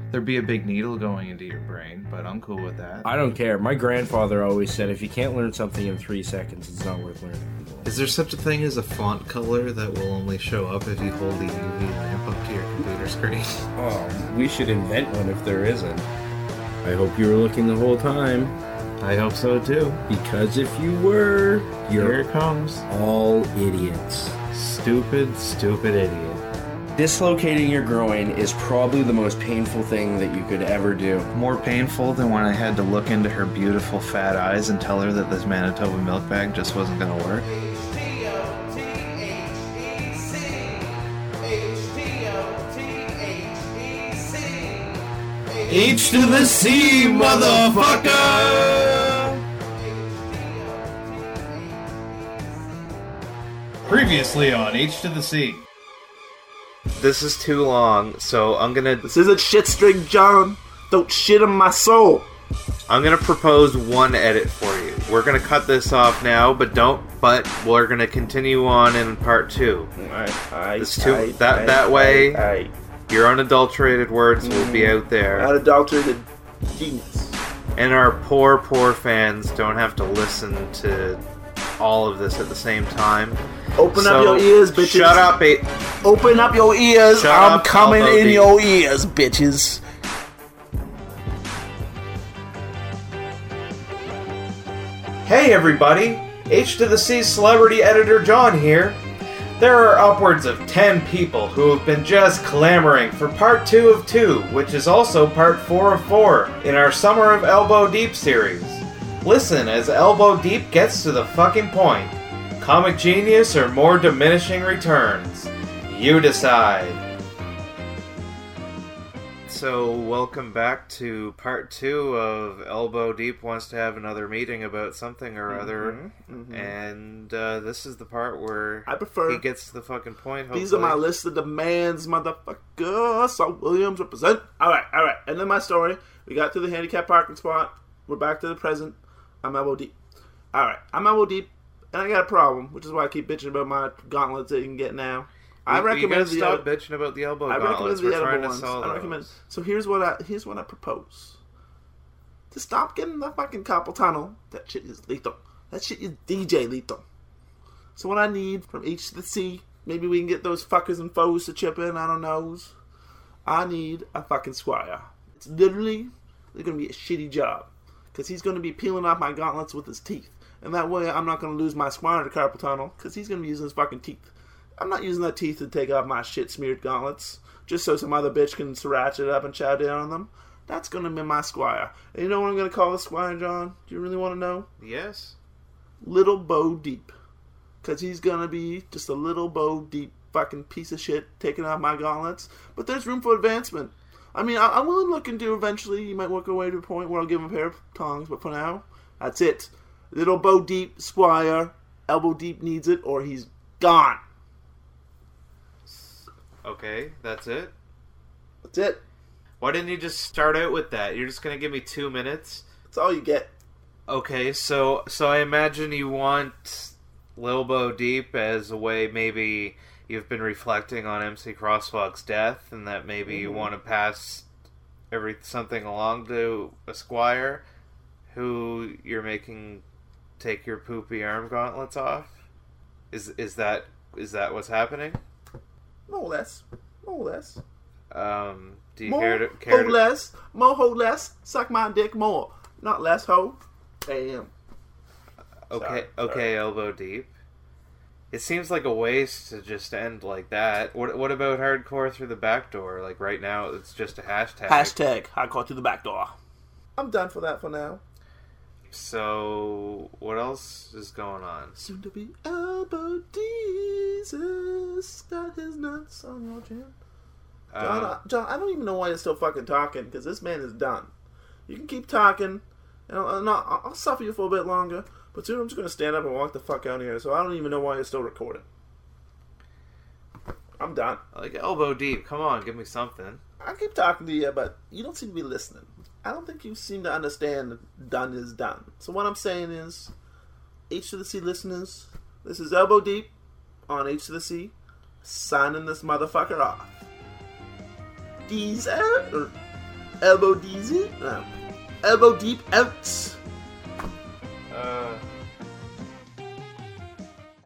There'd be a big needle going into your brain, but I'm cool with that. I don't care. My grandfather always said if you can't learn something in 3 seconds, it's not worth learning. Is there such a thing as a font color that will only show up if you hold the UV lamp up to your computer screen? Oh, we should invent one if there isn't. I hope you were looking the whole time. I hope so too. Because if you were, Here it comes. all idiots. Stupid, stupid idiot. Dislocating your groin is probably the most painful thing that you could ever do. More painful than when I had to look into her beautiful fat eyes and tell her that this Manitoba milk bag just wasn't gonna work. H to the C, motherfucker! Previously on H to the C. This is too long, so This isn't shit string, John. Don't shit on my soul. I'm gonna propose one edit for you. We're gonna cut this off now, but we're gonna continue on in part 2. That way, your unadulterated words will be out there. Unadulterated genius. And our poor, poor fans don't have to listen to all of this at the same time. Open up your ears, bitches. Shut up, Open up your ears. Shut I'm up, coming Elbow in Deep. your ears, bitches. Hey everybody! H to the C celebrity editor John here. There are upwards of 10 people who have been just clamoring for part 2 of 2, which is also part 4 of 4, in our Summer of Elbow Deep series. Listen as Elbow Deep gets to the fucking point. Comic genius or more diminishing returns? You decide. So, welcome back to part 2 of Elbow Deep Wants to Have Another Meeting about something or other. And this is the part where he gets to the fucking point, hopefully. These are my list of demands, motherfucker. Saul Williams represent. Alright. And then my story. We got to the handicap parking spot. We're back to the present. I'm Elbow Deep. Alright, I'm Elbow Deep, and I got a problem, which is why I keep bitching about my gauntlets that you can get now. I recommend you gotta stop bitching about the elbow gauntlets. We're trying to solve those. So here's what I propose. To stop getting the fucking carpal tunnel, that shit is lethal. That shit is DJ lethal. So what I need from H to the C, maybe we can get those fuckers and foes to chip in, I don't know. I need a fucking squire. It's literally gonna be a shitty job. Because he's gonna be peeling off my gauntlets with his teeth. And that way I'm not gonna lose my squire to carpal tunnel, because he's gonna be using his fucking teeth. I'm not using that teeth to take off my shit-smeared gauntlets, just so some other bitch can sriracha it up and chow down on them. That's going to be my squire. And you know what I'm going to call the squire, John? Do you really want to know? Yes. Little Bo Deep. Because he's going to be just a little Bo Deep fucking piece of shit taking off my gauntlets. But there's room for advancement. I mean, I'm willing to look into eventually. You might work our way to a point where I'll give him a pair of tongs. But for now, that's it. Little Bo Deep, squire. Elbow Deep needs it or he's gone. Okay, that's it? That's it. Why didn't you just start out with that? You're just gonna give me 2 minutes? That's all you get. Okay, so I imagine you want Lil Bo Deep as a way, maybe you've been reflecting on MC Crosswalk's death, and that maybe you want to pass something along to a squire who you're making take your poopy arm gauntlets off? Is that what's happening? More or less. Do you More, care to... ho less, suck my dick more. Not less, ho. Damn. Okay, Sorry. Elbow Deep. It seems like a waste to just end like that. What about hardcore through the back door? Like right now, it's just a hashtag. Hashtag hardcore through the back door. I'm done for that for now. So, what else is going on? Soon to be Elbow Jesus got his nuts on your chin. John, I don't even know why you're still fucking talking, because this man is done. You can keep talking, and I'll suffer you for a bit longer, but soon I'm just going to stand up and walk the fuck out of here, so I don't even know why you're still recording. I'm done. Like Elbow Deep, come on, give me something. I keep talking to you, but you don't seem to be listening. I don't think you seem to understand done is done. So what I'm saying is, H to the C listeners, this is Elbow Deep on H to the C, signing this motherfucker off. These Elbow DZ? Elbow deep out.